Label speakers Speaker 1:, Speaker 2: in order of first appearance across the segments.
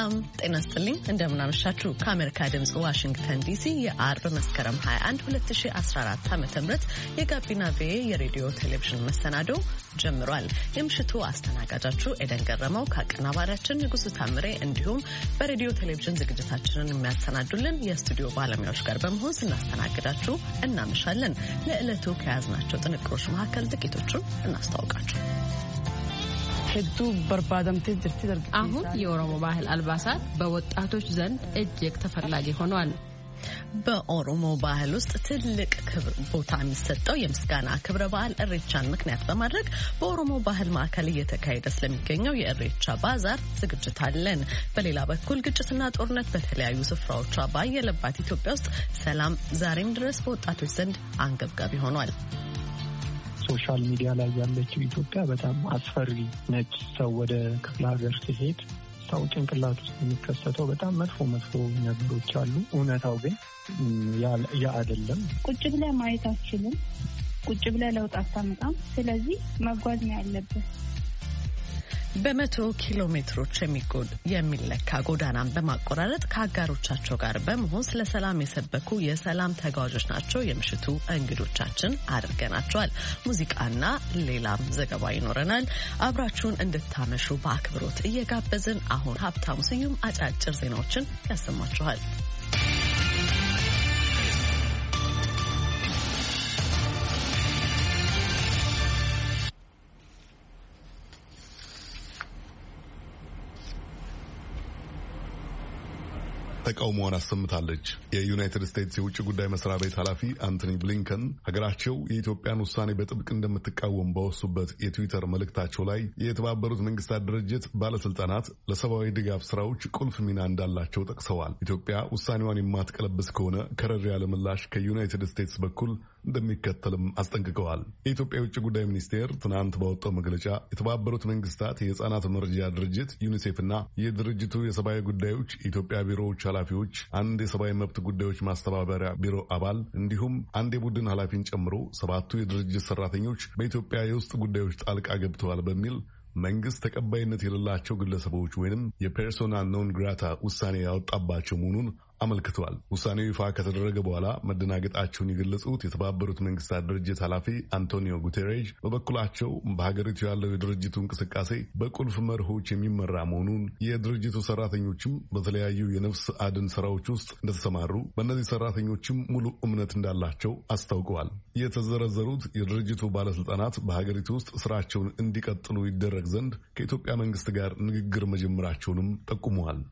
Speaker 1: ሰላም ጤና ይስጥልኝ እንደምን አመሻችሁ ከአሜሪካ ድምጽ ዋሽንግተን ዲሲ የአርብ መስከረም 21 2014 ዓ.ም የጋቢና ቪኦኤ የሬዲዮ ቴሌቪዥን መሰናዶ ጀምሯል። የምሽቱ አስተናጋጃችሁ ኤደን ገረመው ከአቀናባሪያችን ንጉስ ታምሬ እንዲሁም በሬዲዮ ቴሌቪዥን ዝግጅታችንን የሚያስተናዱልን የስቱዲዮ ባለሙያዎች ጋር በመሆን ስናስተናግዳችሁ እናመሻለን። ለዕለቱ ከያዝናቸው ጥንቅሮች መካከል ጥቂቶቹን እናስተዋውቃችሁ።
Speaker 2: አሁን የኦሮሞ ባህል አልባሳት በወጣቶች ዘንድ እጅግ ተፈላጊ ሆኗል።
Speaker 1: በኦሮሞ ባህል ውስጥ ትልቅ ቦታ የሚሰጠው የምስጋና ክብረ በዓል እሬቻን ምክንያት በማድረግ በኦሮሞ ባህል ማዕከል እየተካሄደ ስለሚገኘው የእሬቻ ባዛር ዝግጅት አለን። በሌላ በኩል ግጭትና ጦርነት በተለያዩ ስፍራዎቿ ባየለባት ኢትዮጵያ ውስጥ ሰላም ዛሬም ድረስ በወጣቶች ዘንድ አንገብጋቢ ሆኗል።
Speaker 3: ሶሻል ሚዲያ ላይ ያለችው ኢትዮጵያ በጣም አስፈሪ ነች። ሰው ወደ ክፍለ ሀገር ሲሄድ ሰው ጭንቅላት ውስጥ የሚከሰተው በጣም መጥፎ ነገሮች አሉ። እውነታው ግን ያ አይደለም።
Speaker 4: ቁጭ ብለህ ማየት አትችልም። ቁጭ ብለህ ለውጥ አታመጣም። ስለዚህ መጓዝ ነው ያለብህ።
Speaker 1: በመቶ ኪሎ ሜትሮች የሚለካ ጎዳናን በማቆራረጥ ከአጋሮቻቸው ጋር በመሆን ስለ ሰላም የሰበኩ የሰላም ተጓዦች ናቸው የምሽቱ እንግዶቻችን አድርገናቸዋል። ሙዚቃና ሌላም ዘገባ ይኖረናል። አብራችሁን እንድታመሹ በአክብሮት እየጋበዝን አሁን ሀብታሙ ስዩም አጫጭር ዜናዎችን ያሰማችኋል።
Speaker 5: ተቃውሞዋን አሰምታለች። የዩናይትድ ስቴትስ የውጭ ጉዳይ መስሪያ ቤት ኃላፊ አንቶኒ ብሊንከን ሀገራቸው የኢትዮጵያን ውሳኔ በጥብቅ እንደምትቃወም ባወሱበት የትዊተር መልእክታቸው ላይ የተባበሩት መንግስታት ድርጅት ባለስልጣናት ለሰብአዊ ድጋፍ ስራዎች ቁልፍ ሚና እንዳላቸው ጠቅሰዋል። ኢትዮጵያ ውሳኔዋን የማትቀለብስ ከሆነ ከረር ያለ ምላሽ ከዩናይትድ ስቴትስ በኩል እንደሚከተልም አስጠንቅቀዋል። የኢትዮጵያ የውጭ ጉዳይ ሚኒስቴር ትናንት ባወጣው መግለጫ የተባበሩት መንግስታት የህፃናት መርጃ ድርጅት ዩኒሴፍና የድርጅቱ የሰብአዊ ጉዳዮች የኢትዮጵያ ቢሮዎች ኃላፊዎች፣ አንድ የሰብአዊ መብት ጉዳዮች ማስተባበሪያ ቢሮ አባል እንዲሁም አንድ የቡድን ኃላፊን ጨምሮ 7 የድርጅት ሰራተኞች በኢትዮጵያ የውስጥ ጉዳዮች ጣልቃ ገብተዋል በሚል መንግስት ተቀባይነት የሌላቸው ግለሰቦች ወይንም የፐርሶና ኖን ግራታ ውሳኔ ያወጣባቸው መሆኑን አመልክተዋል። ውሳኔው ይፋ ከተደረገ በኋላ መደናገጣቸውን የገለጹት የተባበሩት መንግስታት ድርጅት ኃላፊ አንቶኒዮ ጉቴሬዥ በበኩላቸው በሀገሪቱ ያለው የድርጅቱ እንቅስቃሴ በቁልፍ መርሆች የሚመራ መሆኑን፣ የድርጅቱ ሰራተኞችም በተለያዩ የነፍስ አድን ስራዎች ውስጥ እንደተሰማሩ፣ በእነዚህ ሰራተኞችም ሙሉ እምነት እንዳላቸው አስታውቀዋል። የተዘረዘሩት የድርጅቱ ባለስልጣናት በሀገሪቱ ውስጥ ስራቸውን እንዲቀጥሉ ይደረግ ዘንድ ከኢትዮጵያ መንግስት ጋር ንግግር መጀመራቸውንም ጠቁመዋል።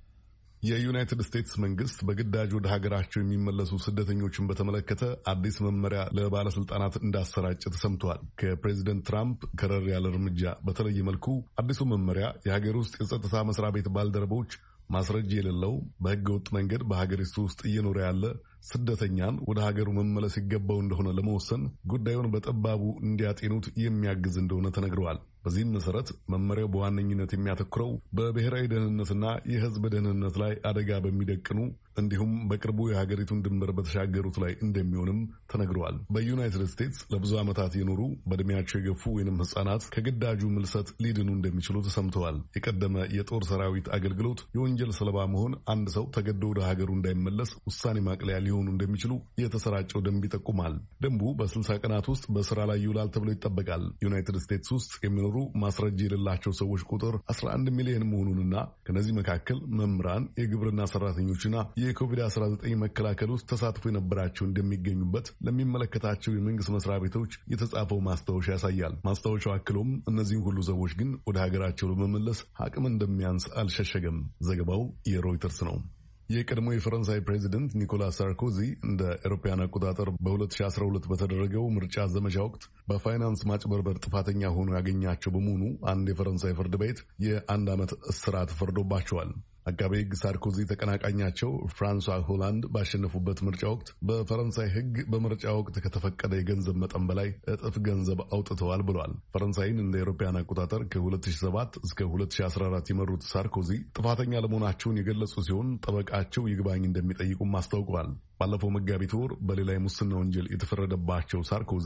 Speaker 5: የዩናይትድ ስቴትስ መንግስት በግዳጅ ወደ ሀገራቸው የሚመለሱ ስደተኞችን በተመለከተ አዲስ መመሪያ ለባለስልጣናት እንዳሰራጨ ተሰምቷል። ከፕሬዚደንት ትራምፕ ከረር ያለ እርምጃ በተለየ መልኩ አዲሱ መመሪያ የሀገር ውስጥ የጸጥታ መስሪያ ቤት ባልደረቦች ማስረጃ የሌለው በህገ ወጥ መንገድ በሀገሪቱ ውስጥ እየኖረ ያለ ስደተኛን ወደ ሀገሩ መመለስ ይገባው እንደሆነ ለመወሰን ጉዳዩን በጠባቡ እንዲያጤኑት የሚያግዝ እንደሆነ ተነግረዋል። በዚህም መሰረት መመሪያው በዋነኝነት የሚያተኩረው በብሔራዊ ደህንነትና የህዝብ ደህንነት ላይ አደጋ በሚደቅኑ እንዲሁም በቅርቡ የሀገሪቱን ድንበር በተሻገሩት ላይ እንደሚሆንም ተነግረዋል። በዩናይትድ ስቴትስ ለብዙ ዓመታት የኖሩ በእድሜያቸው የገፉ ወይንም ህጻናት ከግዳጁ ምልሰት ሊድኑ እንደሚችሉ ተሰምተዋል። የቀደመ የጦር ሰራዊት አገልግሎት የወንጀል ሰለባ መሆን አንድ ሰው ተገዶ ወደ ሀገሩ እንዳይመለስ ውሳኔ ማቅለያ ሊሆኑ እንደሚችሉ የተሰራጨው ደንብ ይጠቁማል። ደንቡ በ60 ቀናት ውስጥ በስራ ላይ ይውላል ተብሎ ይጠበቃል። ዩናይትድ ስቴትስ ውስጥ የሚኖሩ ማስረጃ የሌላቸው ሰዎች ቁጥር 11 ሚሊዮን መሆኑንና ከነዚህ መካከል መምህራን፣ የግብርና ሰራተኞችና የኮቪድ-19 መከላከል ውስጥ ተሳትፎ የነበራቸው እንደሚገኙበት ለሚመለከታቸው የመንግስት መስሪያ ቤቶች የተጻፈው ማስታወሻ ያሳያል። ማስታወሻው አክሎም እነዚህን ሁሉ ሰዎች ግን ወደ ሀገራቸው ለመመለስ አቅም እንደሚያንስ አልሸሸገም። ዘገባው የሮይተርስ ነው። የቀድሞ የፈረንሳይ ፕሬዚደንት ኒኮላስ ሳርኮዚ እንደ አውሮፓውያን አቆጣጠር በ2012 በተደረገው ምርጫ ዘመቻ ወቅት በፋይናንስ ማጭበርበር ጥፋተኛ ሆኖ ያገኛቸው በመሆኑ አንድ የፈረንሳይ ፍርድ ቤት የ1 ዓመት እስራት ፈርዶባቸዋል። አቃቤ ሕግ ሳርኮዚ ተቀናቃኛቸው ፍራንሷ ሆላንድ ባሸነፉበት ምርጫ ወቅት በፈረንሳይ ሕግ በምርጫ ወቅት ከተፈቀደ የገንዘብ መጠን በላይ እጥፍ ገንዘብ አውጥተዋል ብሏል። ፈረንሳይን እንደ አውሮፓውያን አቆጣጠር ከ2007 እስከ 2014 የመሩት ሳርኮዚ ጥፋተኛ ለመሆናቸውን የገለጹ ሲሆን ጠበቃቸው ይግባኝ እንደሚጠይቁም አስታውቀዋል። ባለፈው መጋቢት ወር በሌላ የሙስና ወንጀል የተፈረደባቸው ሳርኮዚ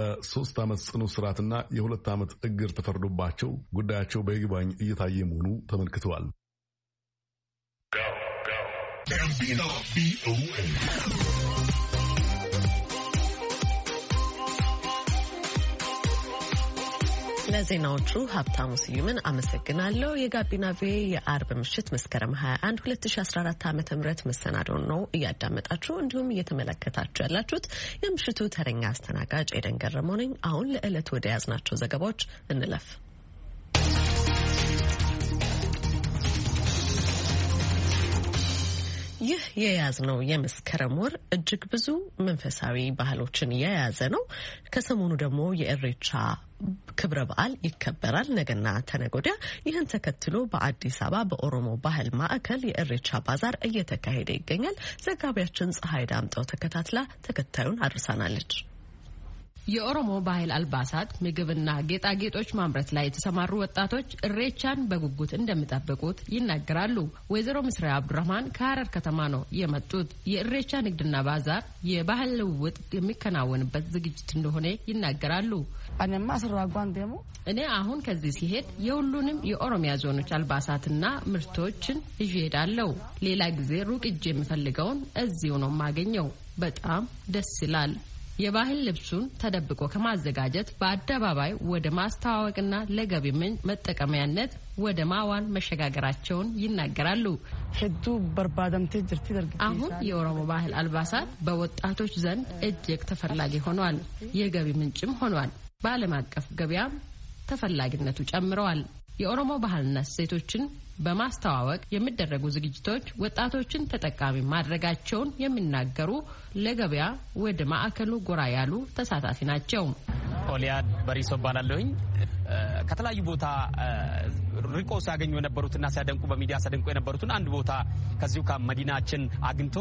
Speaker 5: በ3 ዓመት ጽኑ እስራትና የ2 ዓመት እግር ተፈርዶባቸው ጉዳያቸው በይግባኝ እየታየ መሆኑ ተመልክተዋል።
Speaker 1: ጋቢና ቪኦኤ ለዜናዎቹ ሀብታሙ ስዩምን አመሰግናለሁ። የጋቢና ቪኦኤ የአርብ ምሽት መስከረም 21 2014 ዓ.ም መሰናዶን ነው እያዳመጣችሁ እንዲሁም እየተመለከታችሁ ያላችሁት። የምሽቱ ተረኛ አስተናጋጅ ኤደን ገረመው ነኝ። አሁን ለዕለት ወደ ያዝናቸው ዘገባዎች እንለፍ። ይህ የያዝነው የመስከረም ወር እጅግ ብዙ መንፈሳዊ ባህሎችን የያዘ ነው። ከሰሞኑ ደግሞ የኢሬቻ ክብረ በዓል ይከበራል ነገና ተነገ ወዲያ። ይህን ተከትሎ በአዲስ አበባ በኦሮሞ ባህል ማዕከል የኢሬቻ ባዛር እየተካሄደ ይገኛል። ዘጋቢያችን ፀሐይ ዳምጠው ተከታትላ ተከታዩን አድርሳናለች።
Speaker 2: የኦሮሞ ባህል አልባሳት፣ ምግብና ጌጣጌጦች ማምረት ላይ የተሰማሩ ወጣቶች ኢሬቻን በጉጉት እንደሚጠብቁት ይናገራሉ። ወይዘሮ ምስራያ አብዱራህማን ከሐረር ከተማ ነው የመጡት። የኢሬቻ ንግድና ባዛር የባህል ልውውጥ የሚከናወንበት ዝግጅት እንደሆነ ይናገራሉ። እኔ አሁን ከዚህ ሲሄድ የሁሉንም የኦሮሚያ ዞኖች አልባሳትና ምርቶችን ይዤ ሄዳለሁ። ሌላ ጊዜ ሩቅ እጅ የምፈልገውን እዚሁ ነው የማገኘው። በጣም ደስ ይላል። የባህል ልብሱን ተደብቆ ከማዘጋጀት በአደባባይ ወደ ማስተዋወቅና ለገቢ ምንጭ መጠቀሚያነት ወደ ማዋል መሸጋገራቸውን ይናገራሉ። አሁን የኦሮሞ ባህል አልባሳት በወጣቶች ዘንድ እጅግ ተፈላጊ ሆኗል። የገቢ ምንጭም ሆኗል። በዓለም አቀፍ ገበያም ተፈላጊነቱ ጨምረዋል። የኦሮሞ ባህልና እሴቶችን በማስተዋወቅ የሚደረጉ ዝግጅቶች ወጣቶችን ተጠቃሚ ማድረጋቸውን የሚናገሩ ለገበያ ወደ ማዕከሉ ጎራ ያሉ ተሳታፊ ናቸው።
Speaker 6: ኦሊያድ በሪሶ ባላለሁኝ ከተለያዩ ቦታ ሪቆ ሲያገኙ የነበሩትና ሲያደንቁ በሚዲያ ሲያደንቁ የነበሩትን አንድ ቦታ ከዚሁ ከመዲናችን አግኝቶ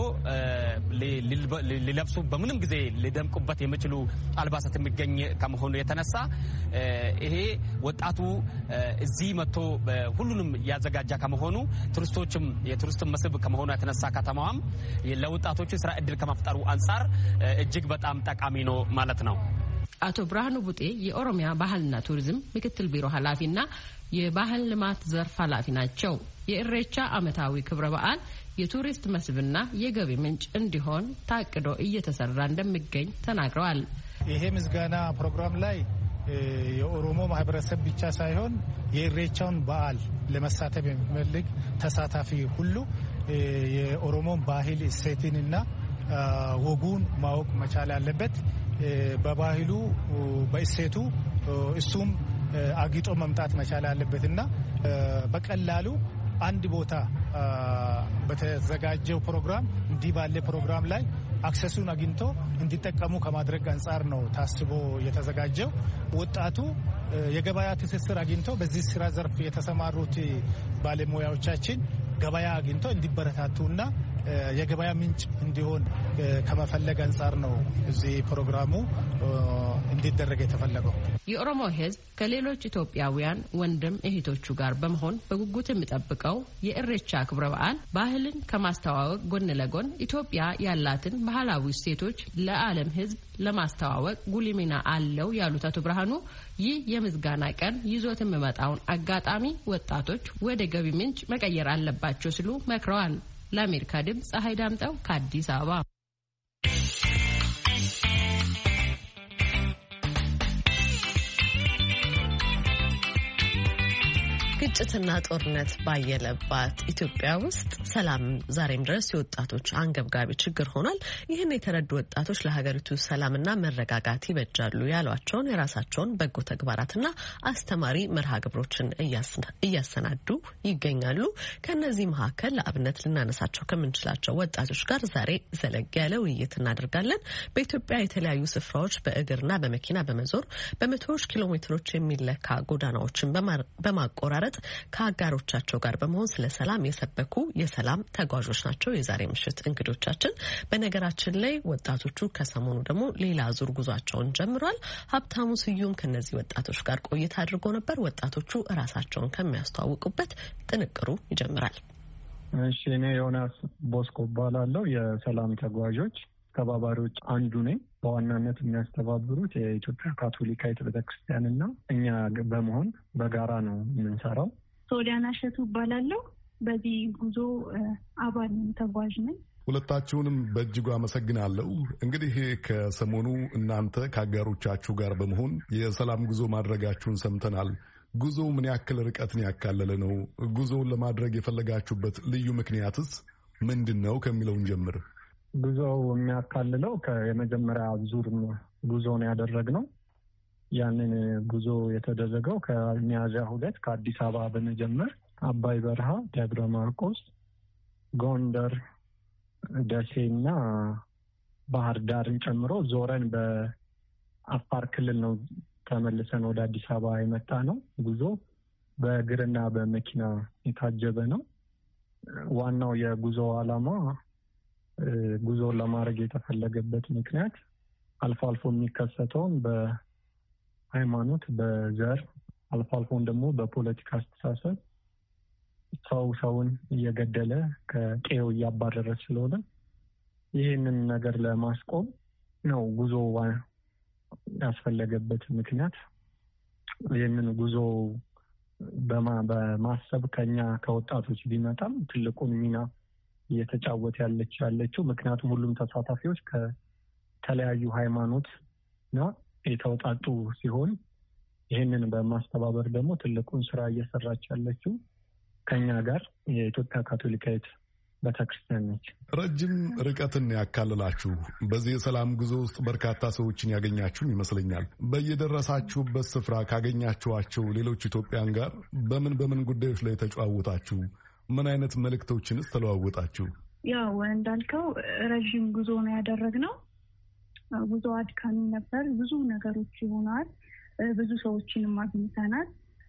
Speaker 6: ሊለብሱ በምንም ጊዜ ሊደምቁበት የሚችሉ አልባሳት የሚገኝ ከመሆኑ የተነሳ ይሄ ወጣቱ እዚህ መጥቶ ሁሉንም ያዘጋጃ ከመሆኑ ቱሪስቶችም የቱሪስት መስህብ ከመሆኑ የተነሳ ከተማዋም ለወጣቶች ስራ እድል ከመፍጠሩ አንጻር እጅግ በጣም ጠቃሚ ነው ማለት ነው።
Speaker 2: አቶ ብርሃኑ ቡጤ የኦሮሚያ ባህልና ቱሪዝም ምክትል ቢሮ ኃላፊና የባህል ልማት ዘርፍ ኃላፊ ናቸው። የኢሬቻ ዓመታዊ ክብረ በዓል የቱሪስት መስህብና የገቢ ምንጭ እንዲሆን ታቅዶ እየተሰራ እንደሚገኝ ተናግረዋል።
Speaker 7: ይሄ ምስጋና ፕሮግራም ላይ የኦሮሞ ማህበረሰብ ብቻ ሳይሆን የኢሬቻውን በዓል ለመሳተፍ የሚፈልግ ተሳታፊ ሁሉ የኦሮሞን ባህል እሴትንና ወጉን ማወቅ መቻል አለበት። በባህሉ በእሴቱ እሱም አጊጦ መምጣት መቻል አለበትና በቀላሉ አንድ ቦታ በተዘጋጀው ፕሮግራም እንዲህ ባለ ፕሮግራም ላይ አክሰሱን አግኝቶ እንዲጠቀሙ ከማድረግ አንጻር ነው ታስቦ የተዘጋጀው። ወጣቱ የገበያ ትስስር አግኝቶ በዚህ ስራ ዘርፍ የተሰማሩት ባለሙያዎቻችን ገበያ አግኝቶ እንዲበረታቱና የገበያ ምንጭ እንዲሆን ከመፈለግ አንጻር ነው እዚህ ፕሮግራሙ እንዲደረግ የተፈለገው።
Speaker 2: የኦሮሞ ሕዝብ ከሌሎች ኢትዮጵያውያን ወንድም እህቶቹ ጋር በመሆን በጉጉት የሚጠብቀው የኢሬቻ ክብረ በዓል ባህልን ከማስተዋወቅ ጎን ለጎን ኢትዮጵያ ያላትን ባህላዊ እሴቶች ለዓለም ሕዝብ ለማስተዋወቅ ጉልህ ሚና አለው ያሉት አቶ ብርሃኑ ይህ የምስጋና ቀን ይዞት የሚመጣውን አጋጣሚ ወጣቶች ወደ ገቢ ምንጭ መቀየር አለባቸው ሲሉ መክረዋል። ለአሜሪካ ድምፅ ፀሐይ ዳምጠው ከአዲስ አበባ።
Speaker 1: ግጭትና ጦርነት ባየለባት ኢትዮጵያ ውስጥ ሰላም ዛሬም ድረስ የወጣቶች አንገብጋቢ ችግር ሆኗል። ይህን የተረዱ ወጣቶች ለሀገሪቱ ሰላምና መረጋጋት ይበጃሉ ያሏቸውን የራሳቸውን በጎ ተግባራትና አስተማሪ መርሃ ግብሮችን እያሰናዱ ይገኛሉ። ከነዚህ መካከል ለአብነት ልናነሳቸው ከምንችላቸው ወጣቶች ጋር ዛሬ ዘለግ ያለ ውይይት እናደርጋለን። በኢትዮጵያ የተለያዩ ስፍራዎች በእግርና በመኪና በመዞር በመቶዎች ኪሎ ሜትሮች የሚለካ ጎዳናዎችን በማቆራረጥ ከአጋሮቻቸው ጋር በመሆን ስለ ሰላም የሰበኩ የሰላም ተጓዦች ናቸው የዛሬ ምሽት እንግዶቻችን። በነገራችን ላይ ወጣቶቹ ከሰሞኑ ደግሞ ሌላ ዙር ጉዟቸውን ጀምሯል። ሀብታሙ ስዩም ከነዚህ ወጣቶች ጋር ቆይታ አድርጎ ነበር። ወጣቶቹ እራሳቸውን ከሚያስተዋውቁበት ጥንቅሩ ይጀምራል።
Speaker 3: እሺ፣ እኔ ዮናስ ቦስኮ እባላለሁ። የሰላም ተጓዦች ተባባሪዎች አንዱ ነኝ። በዋናነት የሚያስተባብሩት የኢትዮጵያ ካቶሊካዊት ቤተክርስቲያንና እኛ በመሆን በጋራ ነው የምንሰራው።
Speaker 4: ሶሊያና ሸቱ እባላለሁ። በዚህ ጉዞ አባል ተጓዥ ነን።
Speaker 5: ሁለታችሁንም በእጅጉ አመሰግናለሁ። እንግዲህ ከሰሞኑ እናንተ ከአጋሮቻችሁ ጋር በመሆን የሰላም ጉዞ ማድረጋችሁን ሰምተናል። ጉዞው ምን ያክል ርቀትን ያካለለ ነው? ጉዞውን ለማድረግ የፈለጋችሁበት ልዩ ምክንያትስ ምንድን ነው ከሚለውን ጀምር።
Speaker 3: ጉዞው የሚያካልለው የመጀመሪያ ዙር ጉዞ ነው ያደረግነው። ያንን ጉዞ የተደረገው ከሚያዝያ 2 ከአዲስ አበባ በመጀመር አባይ በረሃ፣ ደብረ ማርቆስ፣ ጎንደር፣ ደሴና ባህር ዳርን ጨምሮ ዞረን በአፋር ክልል ነው ተመልሰን ወደ አዲስ አበባ የመጣ ነው። ጉዞ በእግርና በመኪና የታጀበ ነው። ዋናው የጉዞ ዓላማ ጉዞን ለማድረግ የተፈለገበት ምክንያት አልፎ አልፎ የሚከሰተውን በሃይማኖት፣ በዘር አልፎ አልፎን ደግሞ በፖለቲካ አስተሳሰብ ሰውን እየገደለ ከቀዬው እያባረረ ስለሆነ ይህንን ነገር ለማስቆም ነው ጉዞ ያስፈለገበት ምክንያት። ይህንን ጉዞ በማሰብ ከኛ ከወጣቶች ቢመጣም ትልቁን ሚና እየተጫወተ ያለችው ምክንያቱም ሁሉም ተሳታፊዎች ከተለያዩ ሃይማኖትና የተውጣጡ ሲሆን ይህንን በማስተባበር ደግሞ ትልቁን ስራ እየሰራች ያለችው ከኛ ጋር የኢትዮጵያ ካቶሊካዊት ቤተክርስቲያን ነች።
Speaker 5: ረጅም ርቀትን ያካልላችሁ በዚህ የሰላም ጉዞ ውስጥ በርካታ ሰዎችን ያገኛችሁም ይመስለኛል። በየደረሳችሁበት ስፍራ ካገኛችኋቸው ሌሎች ኢትዮጵያን ጋር በምን ጉዳዮች ላይ ተጨዋወታችሁ? ምን አይነት መልእክቶችንስ ተለዋወጣችሁ?
Speaker 4: ያው እንዳልከው ረጅም ጉዞ ነው ያደረግነው። ጉዞ አድካሚ ነበር። ብዙ ነገሮች ይሆናል። ብዙ ሰዎችንም አግኝተናል።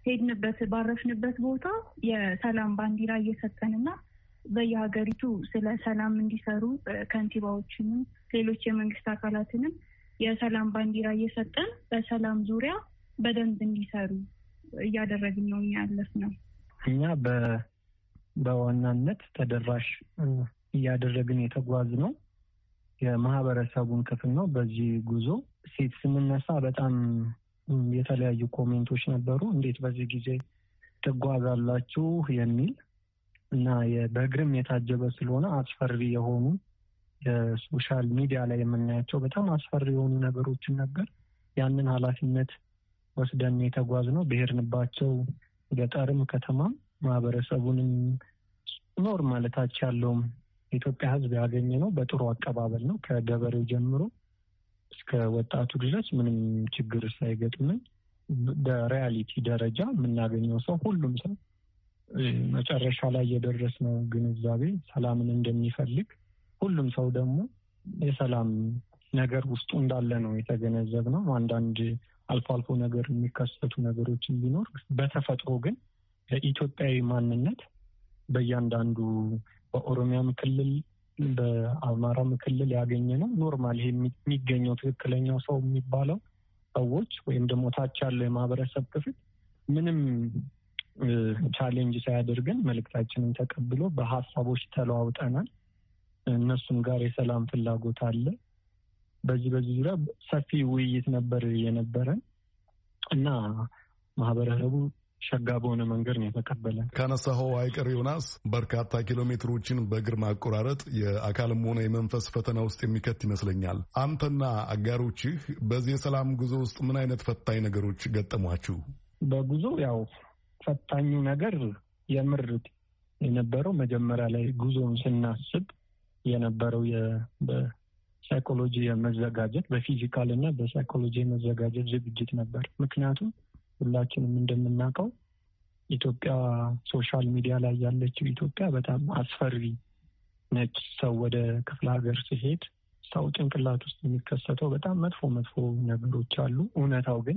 Speaker 4: ባረፍንበት ቦታ የሰላም ባንዲራ እየሰጠንና በየሀገሪቱ ስለ ሰላም እንዲሰሩ ከንቲባዎችንም ሌሎች የመንግስት አካላትንም የሰላም ባንዲራ እየሰጠን በሰላም ዙሪያ በደንብ እንዲሰሩ እያደረግን ነው ያለፍነው።
Speaker 3: እኛ በዋናነት ተደራሽ እያደረግን የተጓዝነው የማህበረሰቡን ክፍል ነው። በዚህ ጉዞ ሴት ስንነሳ በጣም የተለያዩ ኮሜንቶች ነበሩ። እንዴት በዚህ ጊዜ ትጓዛላችሁ የሚል እና በእግርም የታጀበ ስለሆነ አስፈሪ የሆኑ የሶሻል ሚዲያ ላይ የምናያቸው በጣም አስፈሪ የሆኑ ነገሮችን ነበር። ያንን ኃላፊነት ወስደን የተጓዝነው ብሄርንባቸው ገጠርም ከተማም ማህበረሰቡንም ኖርማል ታች ያለውም የኢትዮጵያ ሕዝብ ያገኘ ነው በጥሩ አቀባበል ነው። ከገበሬው ጀምሮ እስከ ወጣቱ ድረስ ምንም ችግር ሳይገጥምን በሪያሊቲ ደረጃ የምናገኘው ሰው ሁሉም ሰው መጨረሻ ላይ የደረስነው ግንዛቤ ሰላምን እንደሚፈልግ ሁሉም ሰው ደግሞ የሰላም ነገር ውስጡ እንዳለ ነው የተገነዘብነው። አንዳንድ አልፎ አልፎ ነገር የሚከሰቱ ነገሮችን ቢኖር በተፈጥሮ ግን የኢትዮጵያዊ ማንነት በእያንዳንዱ በኦሮሚያም ክልል በአማራም ክልል ያገኘ ነው። ኖርማል ይሄ የሚገኘው ትክክለኛው ሰው የሚባለው ሰዎች ወይም ደግሞ ታች ያለው የማህበረሰብ ክፍል ምንም ቻሌንጅ ሳያደርገን መልእክታችንን ተቀብሎ በሀሳቦች ተለዋውጠናል። እነሱም ጋር የሰላም ፍላጎት አለ። በዚህ ዙሪያ ሰፊ ውይይት ነበር የነበረን እና ማህበረሰቡ ሸጋ በሆነ መንገድ ነው የተቀበለን።
Speaker 5: ካነሳኸው አይቀር ዮናስ፣ በርካታ ኪሎ ሜትሮችን በእግር ማቆራረጥ የአካልም ሆነ የመንፈስ ፈተና ውስጥ የሚከት ይመስለኛል። አንተና አጋሮችህ በዚህ የሰላም ጉዞ ውስጥ ምን አይነት ፈታኝ ነገሮች ገጠሟችሁ?
Speaker 3: በጉዞ ያው ፈታኙ ነገር የምር የነበረው መጀመሪያ ላይ ጉዞውን ስናስብ የነበረው በሳይኮሎጂ የመዘጋጀት በፊዚካል እና በሳይኮሎጂ የመዘጋጀት ዝግጅት ነበር። ምክንያቱም ሁላችንም እንደምናውቀው ኢትዮጵያ ሶሻል ሚዲያ ላይ ያለችው ኢትዮጵያ በጣም አስፈሪ ነች። ሰው ወደ ክፍለ ሀገር ሲሄድ ሰው ጭንቅላት ውስጥ የሚከሰተው በጣም መጥፎ ነገሮች አሉ። እውነታው ግን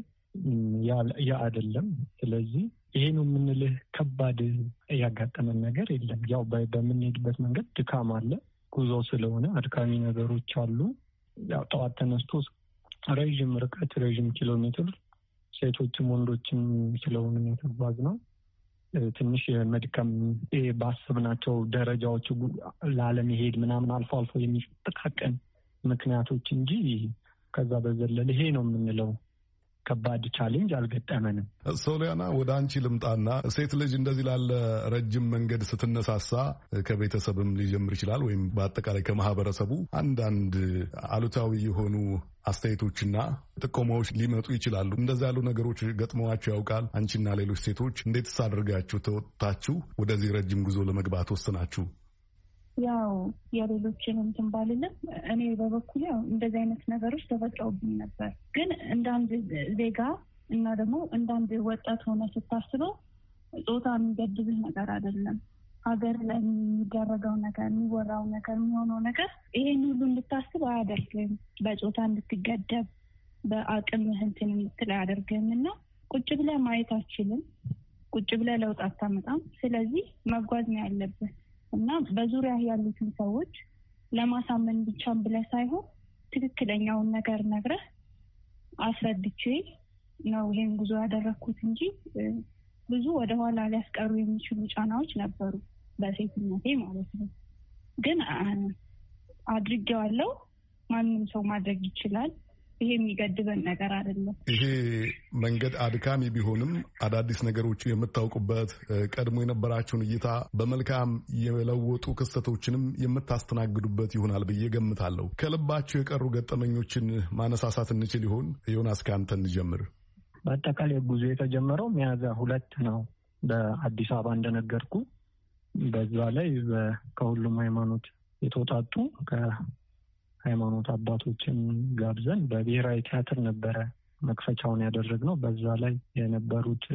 Speaker 3: ያ አይደለም። ስለዚህ ይሄን የምንልህ ከባድ ያጋጠመን ነገር የለም። ያው በምንሄድበት መንገድ ድካም አለ። ጉዞ ስለሆነ አድካሚ ነገሮች አሉ። ያው ጠዋት ተነስቶ ረዥም ርቀት ረዥም ኪሎ ሜትር ሴቶችም ወንዶችም ስለሆነ የተጓዝነው ትንሽ የመድከም ባሰብናቸው ደረጃዎች ላለመሄድ ምናምን አልፎ አልፎ የሚጠቃቀን ምክንያቶች እንጂ ከዛ በዘለለ ይሄ ነው የምንለው ከባድ ቻሌንጅ አልገጠመንም።
Speaker 5: ሶሊያና ወደ አንቺ ልምጣና ሴት ልጅ እንደዚህ ላለ ረጅም መንገድ ስትነሳሳ ከቤተሰብም ሊጀምር ይችላል ወይም በአጠቃላይ ከማህበረሰቡ አንዳንድ አሉታዊ የሆኑ አስተያየቶችና ጥቆማዎች ሊመጡ ይችላሉ። እንደዚህ ያሉ ነገሮች ገጥመዋችሁ ያውቃል? አንቺና ሌሎች ሴቶች እንዴትስ አድርጋችሁ ተወጣችሁ ወደዚህ ረጅም ጉዞ ለመግባት ወስናችሁ?
Speaker 4: ያው የሌሎችን እንትን ባልልም እኔ በበኩሌ እንደዚህ አይነት ነገሮች ተፈጥረውብኝ ነበር። ግን እንዳንድ ዜጋ እና ደግሞ እንዳንድ ወጣት ሆነ ስታስበው ጾታ የሚገድብህ ነገር አይደለም። ሀገር ላይ የሚደረገው ነገር፣ የሚወራው ነገር፣ የሚሆነው ነገር ይሄን ሁሉ እንድታስብ አያደርግም። በጾታ እንድትገደብ በአቅምህ እንትን እንድትል አያደርግም እና ቁጭ ብለህ ማየት አትችልም። ቁጭ ብለህ ለውጥ አታመጣም። ስለዚህ መጓዝ ነው ያለብህ እና በዙሪያ ያሉትን ሰዎች ለማሳመን ብቻም ብለህ ሳይሆን ትክክለኛውን ነገር ነግረህ አስረድቼ ነው ይሄን ጉዞ ያደረኩት እንጂ ብዙ ወደኋላ ሊያስቀሩ የሚችሉ ጫናዎች ነበሩ በሴትነቴ ማለት ነው። ግን አድርጌዋለሁ። ማንም ሰው ማድረግ ይችላል። ይሄ የሚገድበን ነገር አይደለም።
Speaker 5: ይሄ መንገድ አድካሚ ቢሆንም አዳዲስ ነገሮች የምታውቁበት ቀድሞ የነበራችሁን እይታ በመልካም የለወጡ ክስተቶችንም የምታስተናግዱበት ይሆናል ብዬ ገምታለሁ። ከልባችሁ የቀሩ ገጠመኞችን ማነሳሳት እንችል ይሆን? ዮናስ ከአንተ እንጀምር።
Speaker 3: በአጠቃላይ ጉዞ የተጀመረው ሚያዝያ 2 ነው በአዲስ አበባ እንደነገርኩ። በዛ ላይ ከሁሉም ሃይማኖት የተውጣጡ ሃይማኖት አባቶችን ጋብዘን በብሔራዊ ቲያትር ነበረ መክፈቻውን ያደረግነው። በዛ ላይ የነበሩት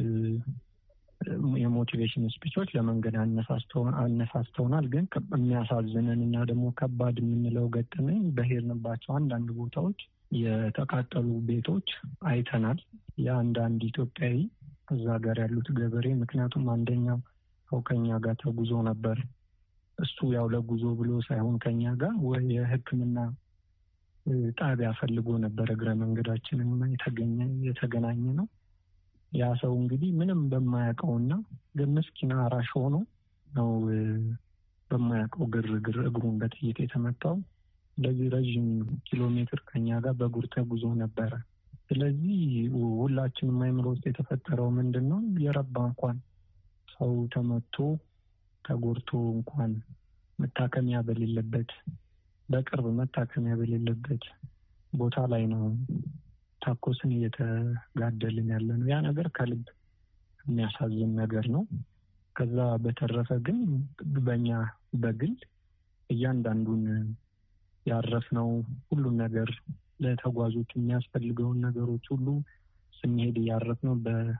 Speaker 3: የሞቲቬሽን ስፒቾች ለመንገድ አነሳስተውናል። ግን የሚያሳዝነን እና ደግሞ ከባድ የምንለው ገጠመኝ በሄድንባቸው አንዳንድ ቦታዎች የተቃጠሉ ቤቶች አይተናል። የአንዳንድ ኢትዮጵያዊ እዛ ጋር ያሉት ገበሬ፣ ምክንያቱም አንደኛው ሰው ከኛ ጋር ተጉዞ ነበር። እሱ ያው ለጉዞ ብሎ ሳይሆን ከኛ ጋር የሕክምና ጣቢያ ፈልጎ ነበር። እግረ መንገዳችንን የተገናኘ ነው። ያ ሰው እንግዲህ ምንም በማያውቀውና ግን ምስኪን አራሽ ሆኖ ነው በማያውቀው ግርግር እግሩን በጥይት የተመታው። ስለዚህ ረዥም ኪሎ ሜትር ከኛ ጋር በእግር ተጉዞ ነበረ። ስለዚህ ሁላችንም አይምሮ ውስጥ የተፈጠረው ምንድን ነው የረባ እንኳን ሰው ተመቶ ተጎርቶ እንኳን መታከሚያ በሌለበት በቅርብ መታከሚያ በሌለበት ቦታ ላይ ነው ታኮስን እየተጋደልን ያለ ነው። ያ ነገር ከልብ የሚያሳዝን ነገር ነው። ከዛ በተረፈ ግን በእኛ በግል እያንዳንዱን ያረፍነው ሁሉም ነገር ለተጓዦች የሚያስፈልገውን ነገሮች ሁሉ ስንሄድ ያረፍነው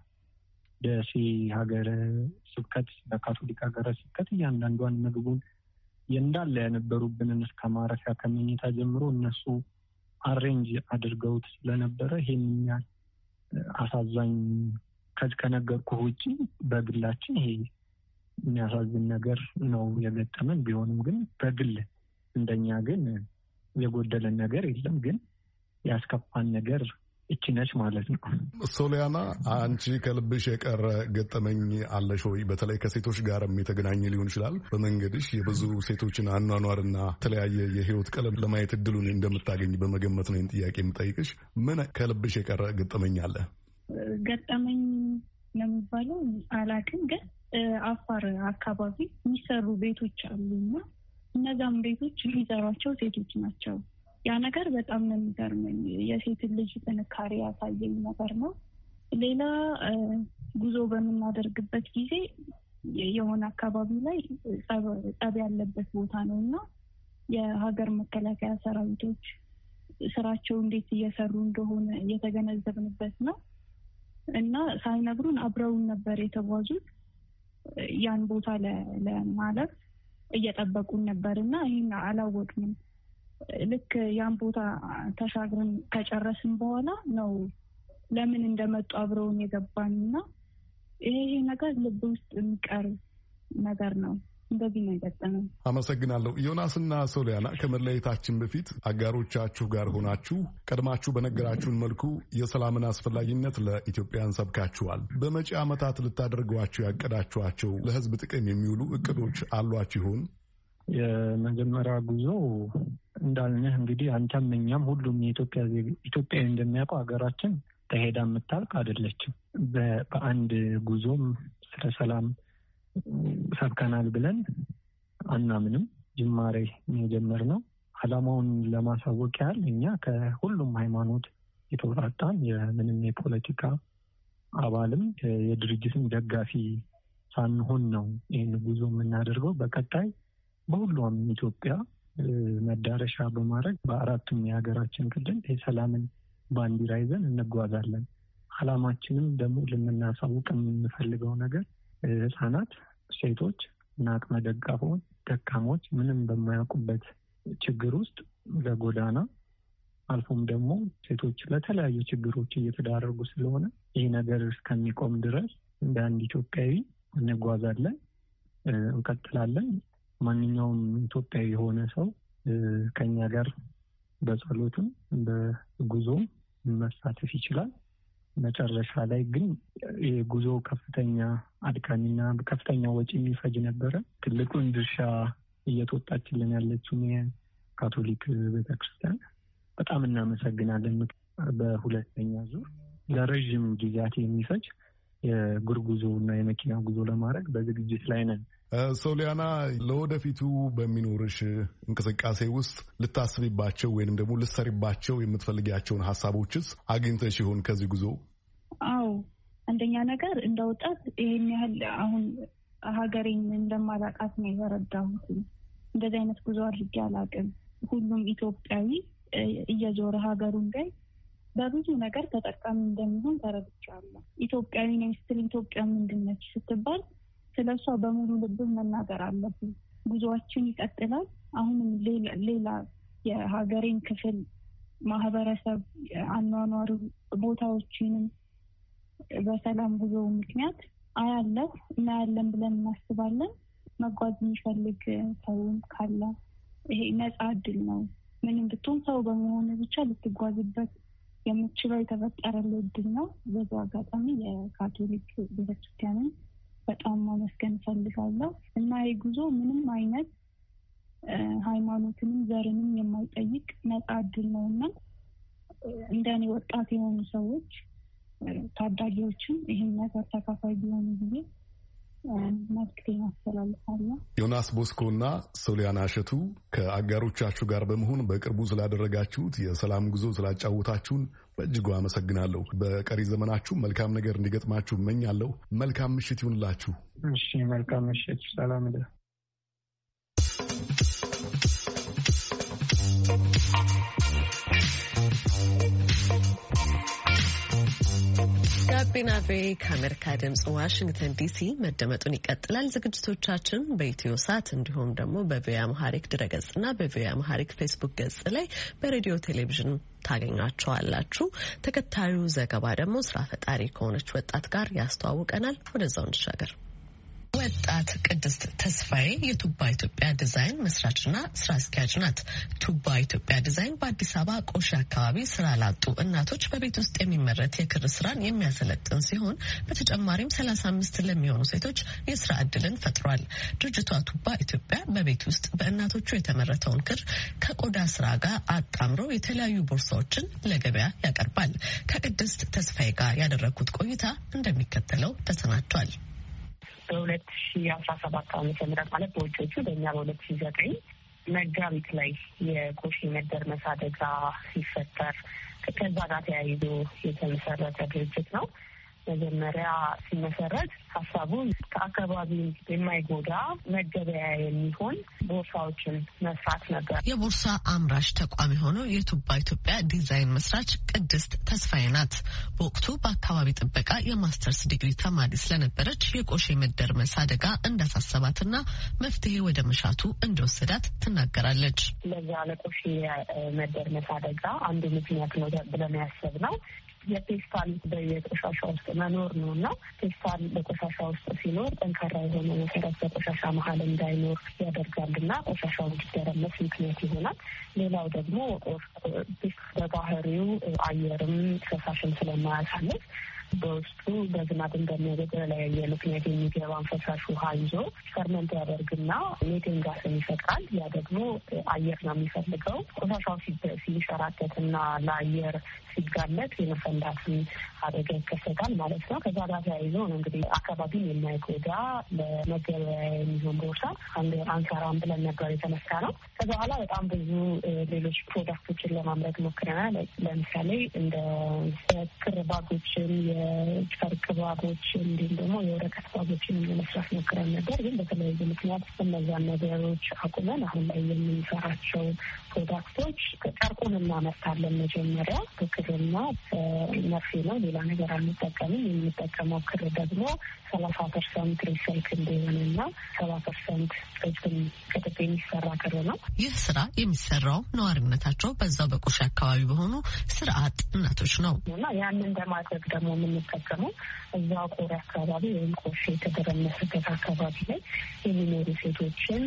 Speaker 3: በደሴ ሀገረ ስብከት በካቶሊክ ሀገረ ስብከት እያንዳንዷን ምግቡን እንዳለ የነበሩብንን እስከ ማረፊያ ከመኝታ ጀምሮ እነሱ አሬንጅ አድርገውት ስለነበረ ይሄን አሳዛኝ ከነገርኩ ውጪ በግላችን ይሄ የሚያሳዝን ነገር ነው የገጠመን። ቢሆንም ግን በግል እንደኛ ግን የጎደለን ነገር የለም። ግን ያስከፋን ነገር እቺ ነች ማለት ነው።
Speaker 5: ሶሊያና፣ አንቺ ከልብሽ የቀረ ገጠመኝ አለሽ ወይ? በተለይ ከሴቶች ጋርም የተገናኘ ሊሆን ይችላል። በመንገድሽ የብዙ ሴቶችን አኗኗርና የተለያየ የህይወት ቀለም ለማየት እድሉን እንደምታገኝ በመገመት ነው ጥያቄ የምጠይቅሽ። ምን ከልብሽ የቀረ ገጠመኝ አለ?
Speaker 4: ገጠመኝ ለሚባለው አላውቅም፣ ግን አፋር አካባቢ የሚሰሩ ቤቶች አሉና እነዛም ቤቶች የሚሰሯቸው ሴቶች ናቸው። ያ ነገር በጣም ነው የሚገርመኝ። የሴት ልጅ ጥንካሬ ያሳየኝ ነገር ነው። ሌላ ጉዞ በምናደርግበት ጊዜ የሆነ አካባቢ ላይ ጸብ ያለበት ቦታ ነው እና የሀገር መከላከያ ሰራዊቶች ስራቸው እንዴት እየሰሩ እንደሆነ እየተገነዘብንበት ነው እና ሳይነግሩን አብረውን ነበር የተጓዙት። ያን ቦታ ለማለፍ እየጠበቁን ነበር እና ይህን አላወቅንም። ልክ ያን ቦታ ተሻግረን ከጨረስን በኋላ ነው ለምን እንደመጡ አብረውን የገባንና ይሄ ነገር ልብ ውስጥ የሚቀር ነገር ነው። እንደዚህ ነው የገጠመን።
Speaker 5: አመሰግናለሁ። ዮናስና ሶሊያና፣ ከመለየታችን በፊት አጋሮቻችሁ ጋር ሆናችሁ ቀድማችሁ በነገራችሁን መልኩ የሰላምን አስፈላጊነት ለኢትዮጵያን ሰብካችኋል። በመጪ ዓመታት ልታደርጓቸው ያቀዳችኋቸው ለሕዝብ ጥቅም የሚውሉ እቅዶች አሏችሁ ይሆን?
Speaker 3: የመጀመሪያ ጉዞ እንዳልነህ እንግዲህ አንተም እኛም ሁሉም ኢትዮጵያዊ እንደሚያውቀው ሀገራችን ተሄዳ የምታልቅ አይደለችም። በአንድ ጉዞም ስለ ሰላም ሰብከናል ብለን አናምንም። ጅማሬ የጀመርነው ዓላማውን ለማሳወቅ ያህል እኛ ከሁሉም ሃይማኖት የተወጣጣን የምንም የፖለቲካ አባልም የድርጅትም ደጋፊ ሳንሆን ነው ይህን ጉዞ የምናደርገው። በቀጣይ በሁሉም ኢትዮጵያ መዳረሻ በማድረግ በአራቱም የሀገራችን ክልል የሰላምን ባንዲራ ይዘን እንጓዛለን። ዓላማችንም ደግሞ ልናሳውቅ የምንፈልገው ነገር ህጻናት፣ ሴቶች እና አቅመ ደካሞች ምንም በማያውቁበት ችግር ውስጥ ለጎዳና አልፎም ደግሞ ሴቶች ለተለያዩ ችግሮች እየተዳረጉ ስለሆነ ይህ ነገር እስከሚቆም ድረስ እንደ አንድ ኢትዮጵያዊ እንጓዛለን፣ እንቀጥላለን። ማንኛውም ኢትዮጵያዊ የሆነ ሰው ከኛ ጋር በጸሎትም በጉዞም መሳተፍ ይችላል። መጨረሻ ላይ ግን የጉዞ ከፍተኛ አድካሚና ከፍተኛ ወጪ የሚፈጅ ነበረ። ትልቁን ድርሻ እየተወጣችልን ያለችው የካቶሊክ ቤተክርስቲያን በጣም እናመሰግናለን። በሁለተኛ ዙር ለረዥም ጊዜያት የሚፈጅ የእግር ጉዞ እና የመኪና ጉዞ ለማድረግ በዝግጅት ላይ ነን።
Speaker 5: ሶሊያና፣ ለወደፊቱ በሚኖርሽ እንቅስቃሴ ውስጥ ልታስቢባቸው ወይንም ደግሞ ልትሰሪባቸው የምትፈልጊያቸውን ሀሳቦችስ አግኝተሽ ይሆን ከዚህ ጉዞ?
Speaker 4: አዎ፣ አንደኛ ነገር እንደ ወጣት ይሄን ያህል አሁን ሀገሬን እንደማላውቃት ነው የተረዳሁት። እንደዚህ አይነት ጉዞ አድርጌ አላውቅም። ሁሉም ኢትዮጵያዊ እየዞረ ሀገሩን ላይ በብዙ ነገር ተጠቃሚ እንደሚሆን ተረድቻለሁ። ኢትዮጵያዊ ነኝ ስትል ኢትዮጵያ ምንድን ነች ስትባል ስለሷ በሙሉ ልብ መናገር አለብን። ጉዞአችን ይቀጥላል። አሁንም ሌላ የሀገሬን ክፍል ማህበረሰብ አኗኗሩ ቦታዎችንም በሰላም ጉዞ ምክንያት አያለሁ እናያለን ብለን እናስባለን። መጓዝ የሚፈልግ ሰውም ካለ ይሄ ነጻ እድል ነው። ምንም ብትሆን ሰው በመሆኑ ብቻ ልትጓዝበት የምትችለው የተፈጠረልህ እድል ነው። በዛ አጋጣሚ የካቶሊክ ቤተክርስቲያንን በጣም ማመስገን እፈልጋለሁ እና ይህ ጉዞ ምንም አይነት ሃይማኖትንም ዘርንም የማይጠይቅ ነጻ እድል ነው እና እንደኔ ወጣት የሆኑ ሰዎች ታዳጊዎችም ይህን ነገር ተካፋይ ቢሆኑ ጊዜ መልዕክቴን አስተላልፋለሁ።
Speaker 5: ዮናስ ቦስኮና ሶሊያና እሸቱ ከአጋሮቻችሁ ጋር በመሆን በቅርቡ ስላደረጋችሁት የሰላም ጉዞ ስላጫወታችሁን በእጅጉ አመሰግናለሁ። በቀሪ ዘመናችሁ መልካም ነገር እንዲገጥማችሁ እመኛለሁ። መልካም ምሽት ይሁንላችሁ።
Speaker 3: እሺ፣ መልካም ምሽት። ሰላም ደ
Speaker 1: ጋቢና ቪኦኤ ከአሜሪካ ድምጽ ዋሽንግተን ዲሲ መደመጡን ይቀጥላል። ዝግጅቶቻችን በኢትዮ ሳት እንዲሁም ደግሞ በቪኦኤ አምሃሪክ ድረገጽና በቪኦኤ አምሃሪክ ፌስቡክ ገጽ ላይ በሬዲዮ ቴሌቪዥን ታገኟቸዋላችሁ። ተከታዩ ዘገባ ደግሞ ስራ ፈጣሪ ከሆነች ወጣት ጋር ያስተዋውቀናል። ወደዛው እንሻገር። ወጣት ቅድስት ተስፋዬ የቱባ ኢትዮጵያ ዲዛይን መስራችና ስራ አስኪያጅ ናት። ቱባ ኢትዮጵያ ዲዛይን በአዲስ አበባ ቆሼ አካባቢ ስራ ላጡ እናቶች በቤት ውስጥ የሚመረት የክር ስራን የሚያሰለጥን ሲሆን በተጨማሪም 35 ለሚሆኑ ሴቶች የስራ እድልን ፈጥሯል። ድርጅቷ ቱባ ኢትዮጵያ በቤት ውስጥ በእናቶቹ የተመረተውን ክር ከቆዳ ስራ ጋር አጣምሮ የተለያዩ ቦርሳዎችን ለገበያ ያቀርባል። ከቅድስት ተስፋዬ ጋር ያደረኩት ቆይታ እንደሚከተለው ተሰናድቷል።
Speaker 8: በ2017 ዓመተ ምህረት ማለት በውጮቹ በእኛ በ2009 መጋቢት ላይ የቆሼ መደርመስ አደጋ ሲፈጠር ከዛ ጋር ተያይዞ የተመሰረተ ድርጅት ነው። መጀመሪያ ሲመሰረት ሀሳቡ ከአካባቢ የማይጎዳ መገበያ የሚሆን ቦርሳዎችን መስራት ነበር።
Speaker 1: የቦርሳ አምራች ተቋም የሆነው የቱባ ኢትዮጵያ ዲዛይን መስራች ቅድስት ተስፋዬ ናት። በወቅቱ በአካባቢ ጥበቃ የማስተርስ ዲግሪ ተማሪ ስለነበረች የቆሼ መደርመስ አደጋ እንዳሳሰባትና መፍትሄ ወደ መሻቱ እንደወሰዳት ትናገራለች።
Speaker 8: ለዛ ለቆሼ መደርመስ አደጋ አንዱ ምክንያት ነው ብለን ያሰብነው የፔስታል በቆሻሻ ውስጥ መኖር ነው እና ፔስታል በቆሻሻ ውስጥ ሲኖር ጠንካራ የሆነ መሰረት በቆሻሻ መሀል እንዳይኖር ያደርጋልና ቆሻሻው እንዲደረመስ ምክንያት ይሆናል። ሌላው ደግሞ በባህሪው አየርም ፈሳሽን ስለማያሳልፍ በውስጡ በዝናብ እንደሚያገለያየ ምክንያት የሚገባን ፈሳሽ ውሃ ይዞ ፈርመንት ያደርግና ሜቴን ጋስን ይፈጥራል። ያ ደግሞ አየር ነው የሚፈልገው። ቆሻሻው ሲንሸራተትና ለአየር ሲጋለጥ የመፈንዳትን አደጋ ይከሰታል ማለት ነው። ከዛ ጋር ተያይዞ ነው እንግዲህ አካባቢን የማይጎዳ ለመገበያያ የሚሆን ቦርሳ አንሰራም ብለን ነበር የተነሳ ነው። ከዛ በኋላ በጣም ብዙ ሌሎች ፕሮዳክቶችን ለማምረት ሞክረናል። ለምሳሌ እንደ ክር ባጎችን፣ የጨርቅ ባጎችን እንዲሁም ደግሞ የወረቀት ባጎችን ለመስራት ሞክረን ነበር። ግን በተለያዩ ምክንያት እነዛን ነገሮች አቁመን አሁን ላይ የምንሰራቸው ፕሮዳክቶች ጨርቁን እናመርታለን። መጀመሪያ በክርና መርፌ ነው፣ ሌላ ነገር አንጠቀምም። የምንጠቀመው ክር ደግሞ 30% ሪሳይክል የሆነና 70% ከጥጥ የሚሰራ ክር ነው።
Speaker 1: ይህ ስራ የሚሰራው ነዋሪነታቸው በዛው በቆሼ አካባቢ በሆኑ ስራ አጥ እናቶች ነው
Speaker 8: እና ያንን ለማድረግ ደግሞ የምንጠቀመው እዛው ቆሬ አካባቢ ወይም ቆሼ የተደረመሰበት አካባቢ ላይ የሚኖሩ ሴቶችን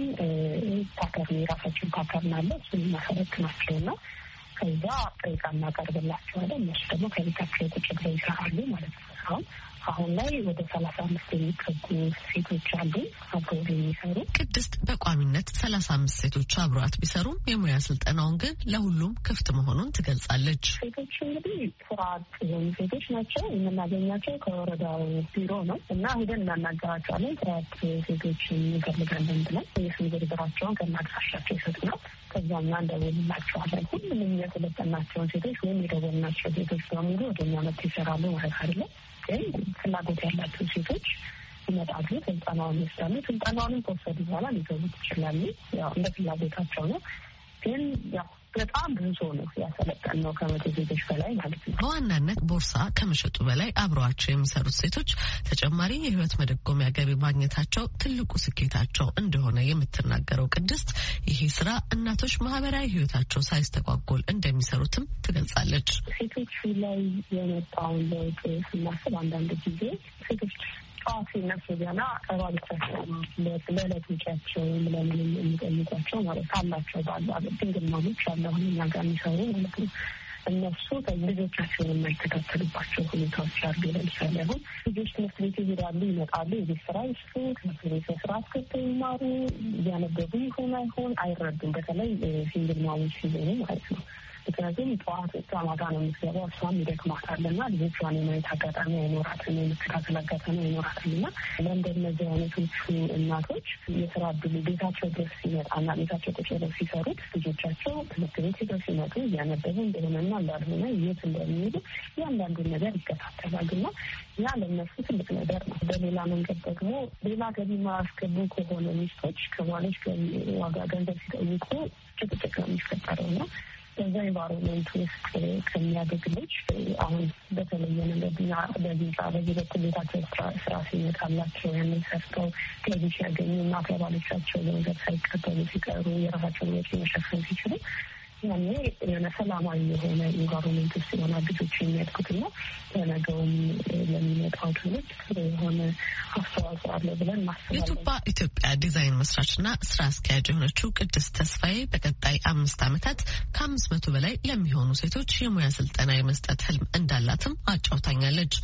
Speaker 8: ፓተርን የራሳችን ፓተርን አለ። እሱን እናሰለጥናቸው ነው። ከዛ ጥሬቃ እናቀርብላቸዋለን። እነሱ ደግሞ ከቤታቸው ቁጭ ብለው ይሰራሉ ማለት ነው። አሁን ላይ ወደ 35 የሚጠጉ ሴቶች አሉ አብረው የሚሰሩ።
Speaker 1: ቅድስት በቋሚነት 35 ሴቶች አብረዋት ቢሰሩም የሙያ ስልጠናውን ግን ለሁሉም ክፍት መሆኑን ትገልጻለች።
Speaker 8: ሴቶች እንግዲህ ስራ አጥ የሆኑ ሴቶች ናቸው። የምናገኛቸው ከወረዳው ቢሮ ነው እና ሄደን እናናገራቸዋለን። ስራ አጥ ሴቶችን እንፈልጋለን ብለን የስም ዝርዝራቸውን ከናድራሻቸው ይሰጡናል። ከዛኛ እንደውልላቸዋለን። ሁሉንም የሰለጠናቸውን ሴቶች ወይም የደወልናቸው ሴቶች በሙሉ ወደኛ መጥተው ይሰራሉ ማለት አይደለም። ግን ፍላጎት ያላቸው ሴቶች ይመጣሉ፣ ስልጠናውን ይወስዳሉ። ስልጠናውንም ከወሰዱ በኋላ ሊገቡት ይችላሉ። ያው እንደ ፍላጎታቸው ነው። ግን ያው በጣም ብዙ ሰው ነው ያሰለጠነው፣ ከመቶ ሴቶች በላይ ማለት ነው።
Speaker 1: በዋናነት ቦርሳ ከመሸጡ በላይ አብረዋቸው የሚሰሩት ሴቶች ተጨማሪ የህይወት መደጎሚያ ገቢ ማግኘታቸው ትልቁ ስኬታቸው እንደሆነ የምትናገረው ቅድስት ይሄ ስራ እናቶች ማህበራዊ ህይወታቸው ሳይስተጓጎል እንደሚሰሩትም ትገልጻለች።
Speaker 8: ሴቶቹ ላይ የመጣውን ለውጥ ስናስብ አንዳንድ ጊዜ ሴቶች ጠዋት ሲነሱ ገና ከባሎቻቸው ለዕለት ውጪያቸው ለምንም የሚጠይቋቸው ማለት ካላቸው ድንግል ማሞች አለ አሁን እኛ ጋር የሚሰሩ ማለት ነው። እነሱ ልጆቻቸውን የማይከታተሉባቸው ሁኔታዎች አሉ። ለምሳሌ አሁን ልጆች ትምህርት ቤት ይሄዳሉ፣ ይመጣሉ፣ የቤት ስራ ይስሩ፣ ትምህርት ቤት ስራ አስከተው ይማሩ፣ እያነበቡ ይሆን አይሆን አይረዱም። በተለይ ሲንግል ማሞች ሲሆኑ ማለት ነው። ምክንያቱም ጠዋት ማታ ነው የምትገባው፣ እሷም ይደክማታል እና ልጆቿን የማየት አጋጣሚ አይኖራትም፣ የመከታተል አጋጣሚ አይኖራትም እና ለእንደነዚህ አይነቶቹ እናቶች የስራ እድሉ ቤታቸው ድረስ ሲመጣና ቤታቸው ቁጭ ብለው ሲሰሩት ልጆቻቸው ትምህርት ቤት ሄደው ሲመጡ እያነበቡ እንደሆነና እንዳልሆነ የት እንደሚሄዱ እያንዳንዱን ነገር ይከታተላሉ እና ያ ለእነሱ ትልቅ ነገር ነው። በሌላ መንገድ ደግሞ ሌላ ገቢ ማያስገቡ ከሆነ ሚስቶች ከባሎች ዋጋ ገንዘብ ሲጠይቁ ጭቅጭቅ ነው የሚፈጠረው እና በዛ ኢንቫይሮንመንት ውስጥ ከሚያደግ ልጅ አሁን በተለየ ነገርና በዚህ በኩል ቤታቸው ስራ ሲመጣላቸው ያንን ሰርተው ገቢ ሲያገኙ እና ከባሎቻቸው ገንዘብ ሳይቀበሉ ሲቀሩ የራሳቸውን ወጪ መሸፈን ሲችሉ ያኔ የሆነ ሰላማዊ የሆነ ኢንቫይሮንመንት ውስጥ የሆነ ልጆች የሚያድጉትና ለነገውም ለሚመጣው ትውልድ የሆነ አስተዋጽኦ አለ ብለን እናስባለን።
Speaker 1: የቱባ ኢትዮጵያ ዲዛይን መስራችና ስራ አስኪያጅ የሆነችው ቅድስት ተስፋዬ በቀጣይ 5 ዓመታት ከ500 በላይ ለሚሆኑ ሴቶች የሙያ ስልጠና የመስጠት ህልም እንዳላትም አጫውታኛለች።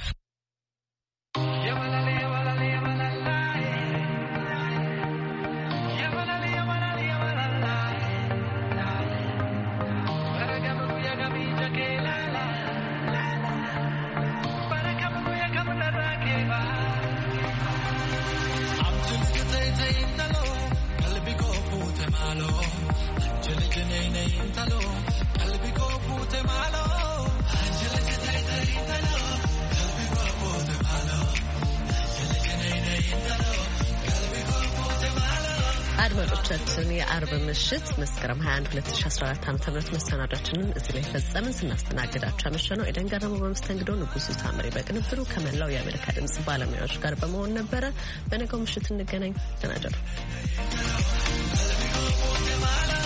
Speaker 1: አድማጮቻችን የአርብ ምሽት መስከረም 21 2014 ዓ.ም መሰናዷችንን እዚህ ላይ ፈጸምን። ስናስተናግዳችሁ አመሸነው ኤደን ገረመው በመስተንግዶ፣ ንጉሱ ታምሬ በቅንብሩ ከመላው የአሜሪካ ድምጽ ባለሙያዎች ጋር በመሆን ነበረ። በነገው ምሽት እንገናኝ። ደህና እደሩ።